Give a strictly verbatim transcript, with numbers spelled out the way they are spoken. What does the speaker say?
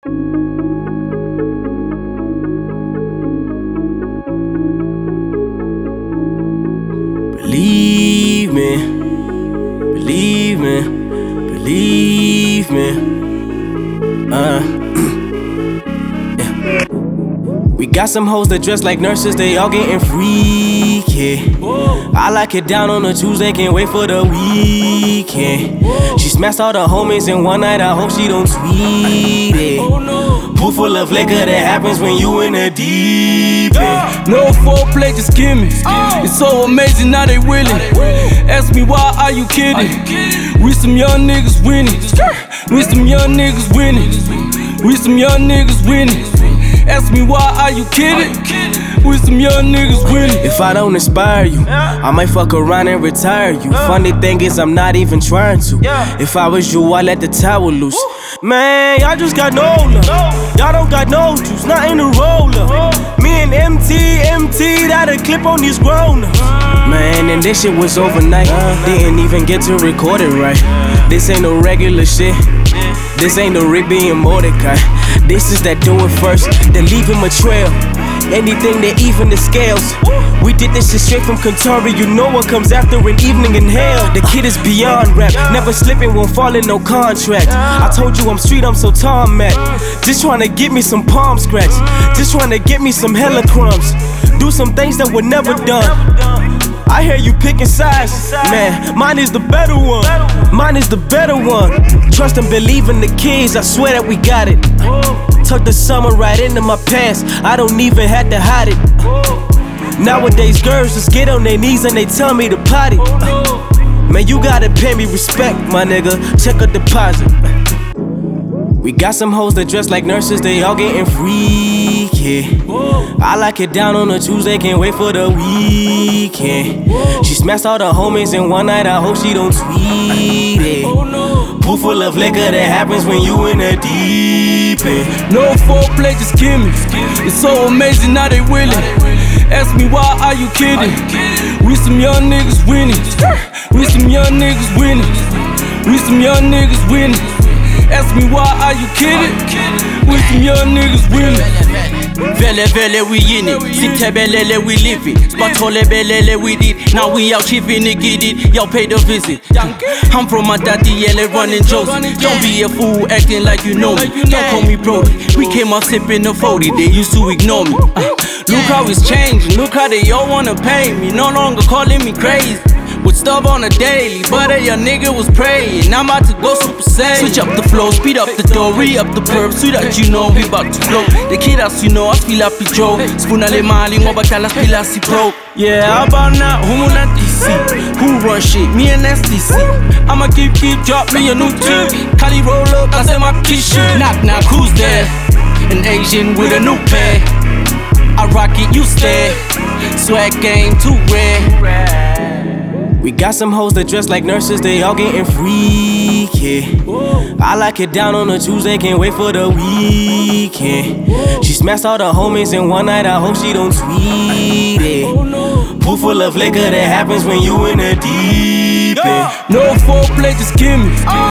Believe me, believe me, believe me. Uh, yeah. We got some hoes that dress like nurses, they all getting freaky. I like it down on a Tuesday, can't wait for the weekend. She smashed all the homies in one night, I hope she don't tweet it. Pool full of liquor, that happens when you in the deep end. No foreplay, just give me. It's so amazing, now they willing. Ask me why, are you kidding? We some young niggas winning. We some young niggas winning. We some young niggas winning. Ask me why, are you kidding? We some young niggas winning. If I don't inspire you, I might fuck around and retire you. Funny thing is, I'm not even trying to. If I was you, I'd let the towel loose. Man, y'all just got no love. Y'all don't got no juice, not in the roller. Me and M T, M T, that a clip on these grown-ups. Man, and this shit was overnight. Didn't even get to record it right. This ain't no regular shit. This ain't no Rigby and Mordecai. This is that do it first, then leave him a trail. Anything that even the scales. We did this shit straight from Contori. You know what comes after an evening in hell. The kid is beyond rap, never slipping, won't fall in no contract. I told you I'm street, I'm so tarmac. Just trying to get me some palm scratch. Just trying to get me some hella crumbs. Do some things that were never done. I hear you picking sides, man, mine is the better one. Mine is the better one. Trust and believe in the kids, I swear that we got it. Tuck the summer right into my pants, I don't even have to hide it. Nowadays girls just get on their knees and they tell me to potty. Man, you gotta pay me respect, my nigga, check a deposit. We got some hoes that dress like nurses, they all getting freaky. I like it down on a Tuesday, can't wait for the weekend. She smashed all the homies in one night, I hope she don't tweet it. Pool full of liquor, that happens when you in the deep end. No foreplay, just give me. It's so amazing, now they willing. Ask me why, are you kidding? We some young niggas winning. We some young niggas winning. We some young niggas winning. Ask me why, are you kidding? We some young niggas winning. Vele vele we in it, Sitebelele we live it, Spatole belele we did. Now we out chipping it, get it, y'all pay the visit. I'm from my daddy, yellow running Josie. Don't be a fool acting like you know me. Don't call me Brody. We came out sipping the forty, they used to ignore me. Uh, look how it's changing, look how they all wanna pay me. No longer calling me crazy. With stuff on a daily, but a young nigga was praying. I'm about to go super saiyan. Switch up the flow, speed up the door, re up the perp, so that you know we about to flow. The kid as you know, I feel like a Joe. Spoon ale mali, ngoba kala feel as pro. Yeah, how about now? Who not D C? Who run shit? Me and S D C. I'ma keep, keep, drop me a new tune. Cali roll up, I say my key shit. Knock, knock, who's there? An Asian with a new pair. I rock it, you stare. Swag game too rare. We got some hoes that dress like nurses, they all getting freaky. I like it down on a Tuesday, can't wait for the weekend. She smashed all the homies in one night, I hope she don't tweet it. Pool full of liquor, that happens when you in the deep end. No foreplay, just give me.